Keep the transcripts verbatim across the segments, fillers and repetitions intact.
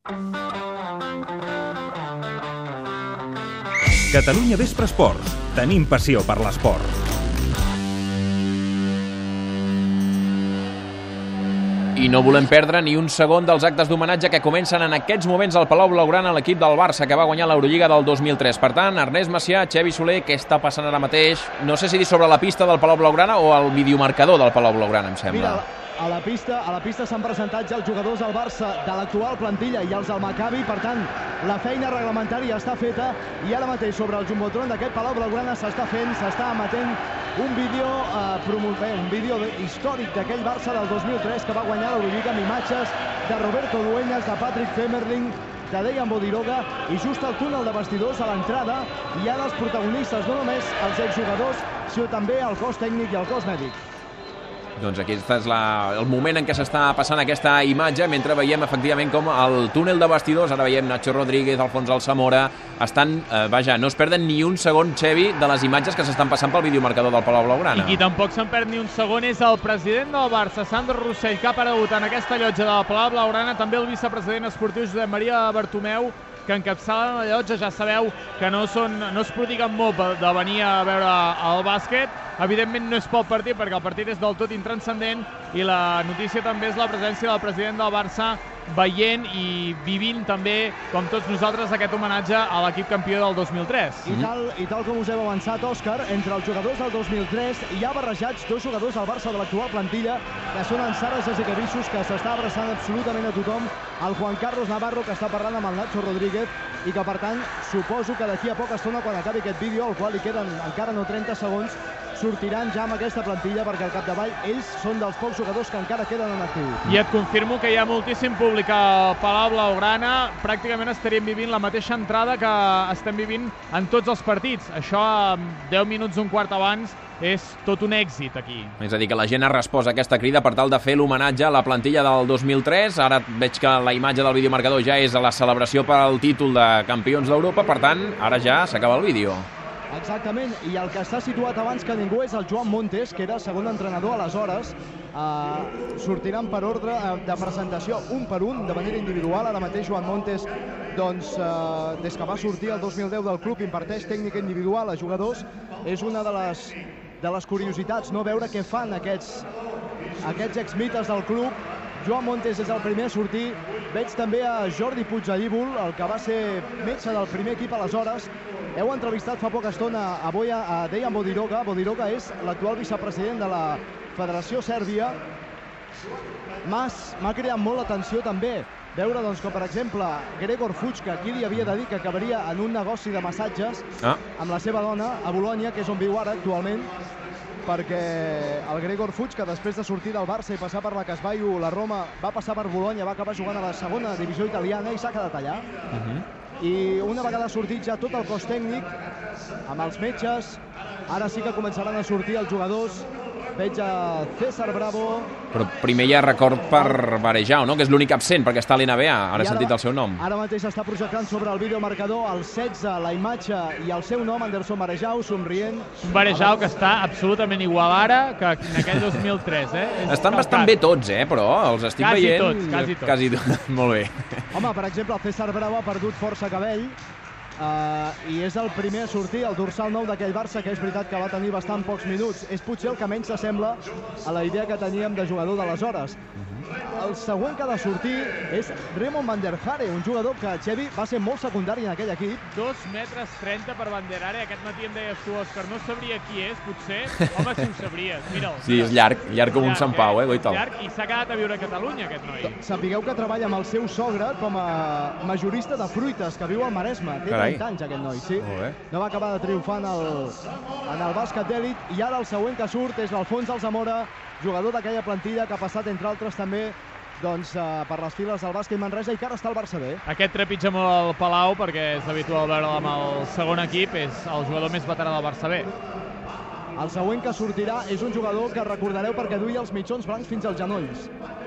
Catalunya Vespre Esports. Tenim passió per l'esport. I no volem perdre ni un segon dels actes d'homenatge que comencen en aquests moments al Palau Blaugrana a l'equip del Barça, que va guanyar l'Eurolliga del dos mil tres. Per tant, Ernest Macià, Xevi Soler, què està passant ara mateix? No sé si dir sobre la pista del Palau Blaugrana o el videomarcador del Palau Blaugrana, em sembla. Mira, a la pista a la pista s'han presentat ja els jugadors del Barça de l'actual plantilla i els del Maccabi, per tant, la feina reglamentària està feta i ara mateix sobre el jumbotron d'aquest Palau Blaugrana s'està fent, s'està emetent un vídeo eh, promover, un vídeo històric d'aquell Barça del dos mil tres que va guanyar l'Eurolliga amb imatges de Roberto Dueñas, de Patrick Femerling, de Dejan Bodiroga, i just al túnel de vestidors a l'entrada hi ha els protagonistes, no només els exjugadors, sinó també el cos tècnic i el cos mèdic. Doncs aquest és la, el moment en què s'està passant aquesta imatge, mentre veiem efectivament com el túnel de vestidors, ara veiem Nacho Rodríguez, Alfons Alsamora, estan, eh, vaja, no es perden ni un segon, Xevi, de les imatges que s'estan passant pel videomarcador del Palau Blaugrana. I qui tampoc se'n perd ni un segon és el president del Barça, Sandro Rossell, que ha aparegut en aquesta llotja del Palau Blaugrana, també el vicepresident esportiu Josep Maria Bartomeu, que encapçalen la llotja. Ja sabeu que no, són, no es prodiguen molt de venir a veure el bàsquet. Evidentment no és pel partit, perquè el partit és del tot intranscendent, i la notícia també és la presència del president del Barça veient i vivint també, com tots nosaltres, aquest homenatge a l'equip campió del dos mil tres. I tal, i tal com us hem avançat, Òscar, entre els jugadors del dos mil tres hi ha barrejats dos jugadors del Barça de l'actual plantilla, que són en Sara Jasikevičius, que s'està abraçant absolutament a tothom, el Juan Carlos Navarro, que està parlant amb el Nacho Rodríguez, i que per tant suposo que d'aquí a poca estona, quan acabi aquest vídeo, al qual li queden encara no trenta segons, sortiran ja amb aquesta plantilla, perquè al capdavall ells són dels pocs jugadors que encara queden en actiu. I et confirmo que hi ha moltíssim públic al Palau Blaugrana. Pràcticament estaríem vivint la mateixa entrada que estem vivint en tots els partits. Això, deu minuts, un quart abans, és tot un èxit aquí. És a dir, que la gent ha respost a aquesta crida per tal de fer l'homenatge a la plantilla del dos mil tres. Ara veig que la imatge del videomarcador ja és a la celebració pel títol de campions d'Europa, per tant, ara ja s'acaba el vídeo. Exactament, i el que està situat abans que ningú és el Joan Montes, que era segon entrenador aleshores. Uh, sortiran per ordre de presentació un per un, de manera individual. Ara mateix Joan Montes, doncs, uh, des que va sortir el dos mil deu del club, imparteix tècnica individual a jugadors. És una de les, de les curiositats, no?, veure què fan aquests, aquests exmites del club. Joan Montes és el primer a sortir. Veig també a Jordi Puigdellíbol, el que va ser metge del primer equip aleshores. Heu entrevistat fa poca estona a, Boia, a Dejan Bodiroga. Bodiroga és l'actual vicepresident de la Federació Sèrbia. M'ha creat molt l'atenció també veure, doncs, que, per exemple, Gregor Fuchs, que aquí li havia de dir que acabaria en un negoci de massatges ah. amb la seva dona a Bologna, que és on viu ara actualment, perquè el Gregor Fuchs, que després de sortir del Barça i passar per la Casbaio, la Roma, va passar per Bologna, va acabar jugant a la segona divisió italiana i s'ha quedat allà. Uh-huh. I una vegada sortit ja tot el cos tècnic, amb els metges, ara sí que començaran a sortir els jugadors. Veig a César Bravo. Però primer hi ha record per Varejao, no?, que és l'únic absent, perquè està a l'N B A, ara he sentit el seu nom. Ara mateix està projectant sobre el videomarcador el setze, la imatge i el seu nom, Anderson Varejao, somrient. Un Varejao que està absolutament igual ara que en aquell dos mil tres, eh? És Estan bastant bé tots, eh, però els estic quasi veient... Tots, quasi tots, quasi tots. Molt bé. Home, per exemple, el César Bravo ha perdut força cabell, Uh, i és el primer a sortir, el dorsal nou d'aquell Barça, que és veritat que va tenir bastant pocs minuts. És potser el que menys s'assembla a la idea que teníem de jugador d'aleshores. El següent que ha de sortir és Raymond Van der Hare, un jugador que, Xevi, va ser molt secundari en aquell equip. dos metres trenta per Van der Hare. Aquest matí em deies tu, Òscar, no sabria qui és, potser. Home, si ho sabries, mira'l. Sí, és llarg, llarg com un Sant Pau, eh, Goitol. Llarg, i s'ha quedat a viure a Catalunya, aquest noi. Sapigueu que treballa amb el seu sogre com a majorista de fruites, que viu al Maresme. Té trenta anys, aquest noi, sí. No va acabar de triomfar en el, en el bàsquet d'èlit, i ara el següent que surt és l'Alfons Alsamora, jugador d'aquella plantilla que ha passat, entre altres, també doncs, uh, per les files del bàsquet Manresa, i que ara està al Barça B. Aquest trepitja molt al Palau, perquè és habitual veure'l amb el segon equip, és el jugador més veterà del Barça B. El següent que sortirà és un jugador que recordareu perquè duia els mitjons blancs fins als genolls.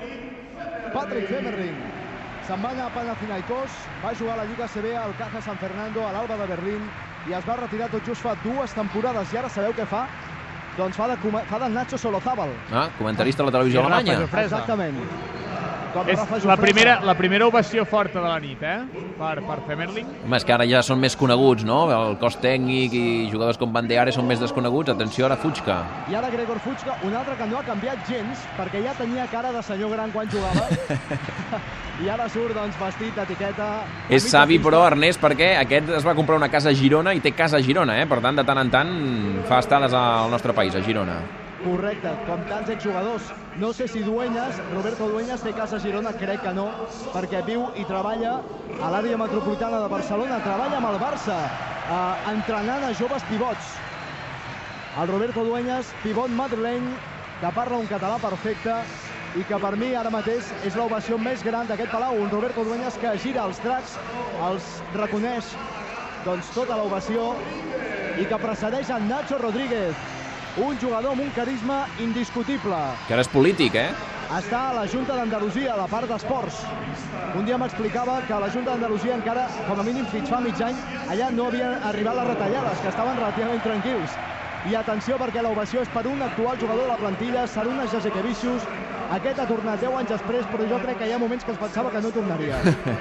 Patrick Femerling. Se'n va anar a Panathinaikos, va jugar a la Lliga A C B al Caja San Fernando, a l'Alba de Berlín, i es va retirar tot just fa dues temporades. I ara sabeu què fa? Doncs fa de, fa de Nacho Solozábal. Ah, comentarista a la televisió alemanya. Exactament. com És Rafa la Jofresa. primera, la primera ovació forta de la nit, eh? Per, per Femerling. Home, és que ara ja són més coneguts, no? El cos tècnic i jugadors com Van de Are són més desconeguts. Atenció, ara Fuchka. I ara Gregor Fuchka, un altre que no ha canviat gens, perquè ja tenia cara de senyor gran quan jugava. I ara surt, doncs, vestit d'etiqueta. És savi, però, Ernest, perquè aquest es va comprar una casa a Girona i té casa a Girona, eh? Per tant, de tant en tant fa estades al nostre país, a Girona. Correcte, com tants exjugadors. No sé si Dueñas, Roberto Dueñas, té casa a Girona, crec que no, perquè viu i treballa a l'àrea metropolitana de Barcelona, treballa amb el Barça, eh, entrenant a joves pivots. El Roberto Dueñas, pivot madrileny, que parla un català perfecte i que per mi ara mateix és l'ovació més gran d'aquest Palau. Un Roberto Dueñas que gira els dracs, els reconeix doncs, tota l'ovació i que precedeix en Nacho Rodríguez, un jugador amb un carisma indiscutible. Que ara és polític, eh? Està a la Junta d'Andalusia, a la part d'esports. Un dia m'explicava que a la Junta d'Andalusia encara, com a mínim fins fa mig any, allà no havien arribat les retallades, que estaven relativament tranquils. I atenció, perquè l'ovació és per un actual jugador de la plantilla, Sarunas Jasikevičius. Aquest ha tornat deu anys després, però jo crec que hi ha moments que es pensava que no tornaria.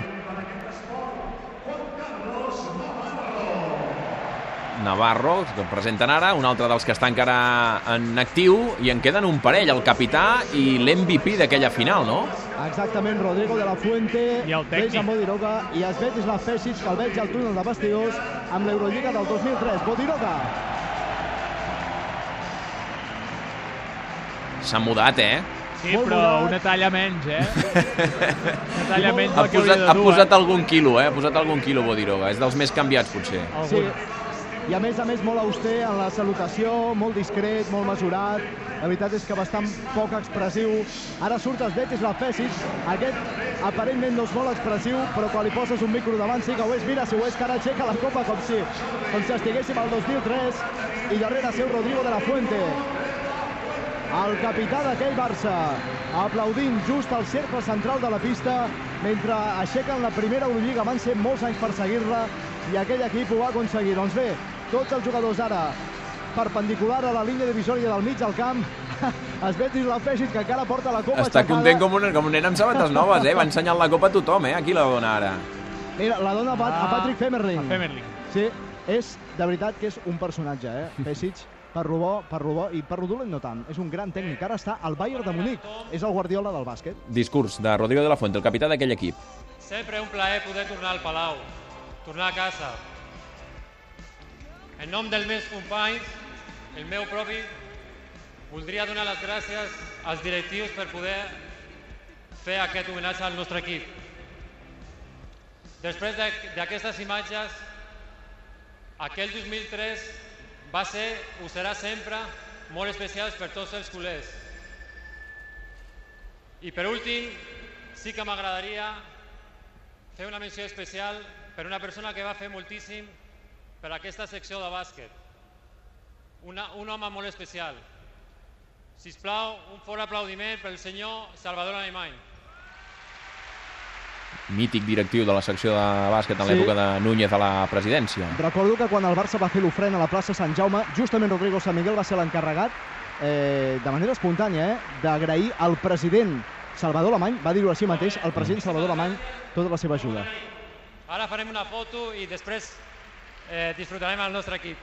Navarro, que presenten ara, un altre dels que està encara en actiu, i en queden un parell, el capità i l'M V P d'aquella final, no? Exactament, Rodrigo de la Fuente, I el tècnic. Dejan Bodiroga i Svetislav Pešić, que el veig al túnel de vestidors amb l'Eurolliga del dos mil tres. Bodiroga. S'ha mudat, eh? Sí, Molt però mudat. una talla menys, eh? Una talla menys Ha del que hauria posat, de ha dur, posat eh? algun quilo, eh? Ha posat algun quilo, Bodiroga. És dels més canviats, potser. Sí, Algun. i a més a més molt auster en la salutació, molt discret, molt mesurat. La veritat és que bastant poc expressiu. Ara surt Svetislav Pešić, aquest aparentment no és molt expressiu, però quan li poses un micro davant sí que ho és. Mira, si ho és, que ara aixeca la copa com si, com si estiguéssim al dos mil tres i darrere seu Rodrigo de la Fuente, el capità d'aquell Barça, aplaudint just al cercle central de la pista mentre aixequen la primera Eurolliga. Van ser molts anys per seguir-la i aquell equip ho va aconseguir. Doncs bé, tots els jugadors ara perpendicular a la línia divisòria del mig del camp. Svetislav Pešić, que encara porta la copa Està aixecada. content com un, com un nen amb sabates noves, eh? Va ensenyant la copa a tothom, eh? Aquí la dona ara. Mira, la dona a Ah, Patrick Femerling. A Femerling. Sí, és de veritat que és un personatge, eh? Pešić, per lo bo, per lo bo, i per lo dolent no tant. És un gran tècnic. Ara està al Bayern de Munic. És el Guardiola del bàsquet. Discurs de Rodrigo de la Fuente, el capità d'aquell equip. Sempre un plaer poder tornar al Palau, tornar a casa. En nom dels meus companys, el meu propi, voldria donar les gràcies als directius per poder fer aquest homenatge al nostre equip. Després d'aquestes imatges, aquell dos mil tres va ser, ho serà sempre, molt especial per tots els culers. I per últim, sí que m'agradaria fer una menció especial per una persona que va fer moltíssim per aquesta secció de bàsquet. Una, un home molt especial. Sisplau, un fort aplaudiment pel senyor Salvador Alemany. Mític directiu de la secció de bàsquet en Sí. l'època de Núñez a la presidència. Recordo que quan el Barça va fer l'ofrena a la plaça Sant Jaume, justament Rodrigo San Miguel va ser l'encarregat, eh, de manera espontània, eh, d'agrair al president Salvador Alemany, va dir-ho així mateix, al president Salvador Alemany, tota la seva ajuda. Ara farem una foto i després eh, disfrutarem el nostre equip.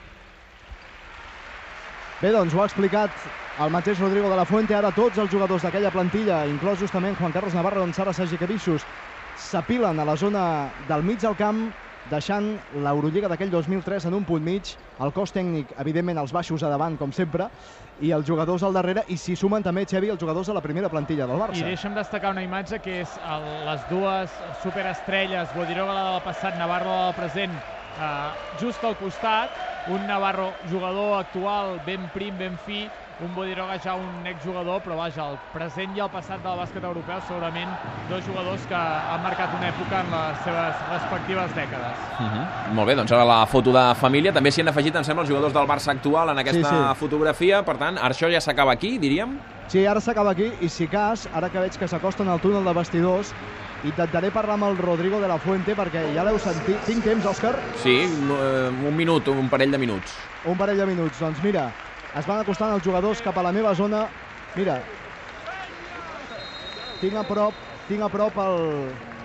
Bé, doncs ho ha explicat el mateix Rodrigo de la Fuente. Ara tots els jugadors d'aquella plantilla, inclòs justament Juan Carlos Navarro i Saras Jasikevičius, s'apilen a la zona del mig del camp, deixant l'Eurolliga d'aquell dos mil tres en un punt mig, el cos tècnic, evidentment, els baixos a davant, com sempre, i els jugadors al darrere, i s'hi sumen també, Xevi, els jugadors de la primera plantilla del Barça. I deixa'm destacar una imatge que és el, les dues superestrelles, Bodiroga la del passat, Navarro la del present, eh, just al costat, un Navarro jugador actual ben prim, ben fi, un Bodiroga ja un exjugador, però vaja, el present i el passat del bàsquet europeu, segurament dos jugadors que han marcat una època en les seves respectives dècades. Uh -huh. Molt bé, doncs ara la foto de família. També s'hi han afegit, em sembla, els jugadors del Barça actual en aquesta Sí, sí. fotografia. Per tant, això ja s'acaba aquí, diríem. Sí, ara s'acaba aquí, i si cas, ara que veig que s'acosten al túnel de vestidors, intentaré parlar amb el Rodrigo de la Fuente, perquè ja l'heu sentit. Tinc temps, Òscar? Sí, un, un minut, un parell de minuts. Un parell de minuts. Doncs mira, es van acostant els jugadors cap a la meva zona. Mira, tinc a prop tinc a prop el...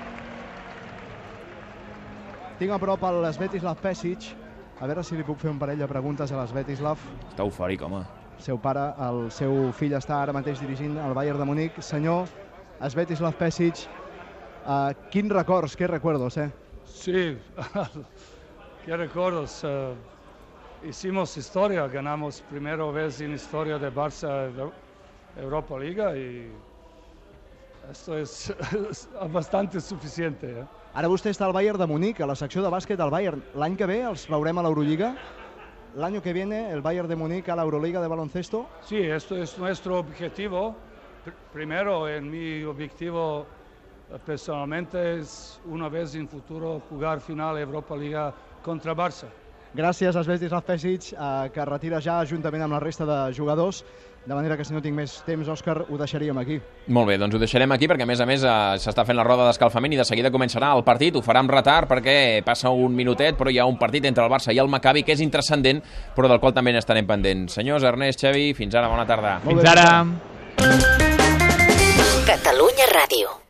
Tinc a prop el Svetislav Pesic. A veure si li puc fer un parell de preguntes a l'Svetislav. Està eufòric, home. El seu pare, el seu fill està ara mateix dirigint el Bayern de Múnich. Senyor Svetislav Pesic, uh, quins records, qué recuerdos, eh? Sí, qué recuerdos. Uh, hicimos historia, ganamos primera vez en historia de Barça Europa Liga y esto es bastante suficiente. Eh? Ara vostè està al Bayern de Múnich, a la secció de bàsquet del Bayern. L'any que ve els veurem a l'Eurolliga. L'any que viene el Bayern de Múnich a la Euroliga de baloncesto. Sí, esto es nuestro objetivo. Primero, en mi objetivo personalmente es una vez en futuro jugar final Europa Liga contra Barça. Gràcies a Svetislav Pesic, eh, que retira ja juntament amb la resta de jugadors, de manera que si no tinc més temps, Òscar, ho deixaríem aquí. Molt bé, doncs ho deixarem aquí perquè a més a més eh, s'està fent la roda d'escalfament i de seguida començarà el partit. Ho farà amb retard perquè passa un minutet, però hi ha un partit entre el Barça i el Maccabi que és intranscendent, però del qual també n'estarem pendents. Senyors, Ernest, Xavi, fins ara, bona tarda. Fins ara. Catalunya Ràdio.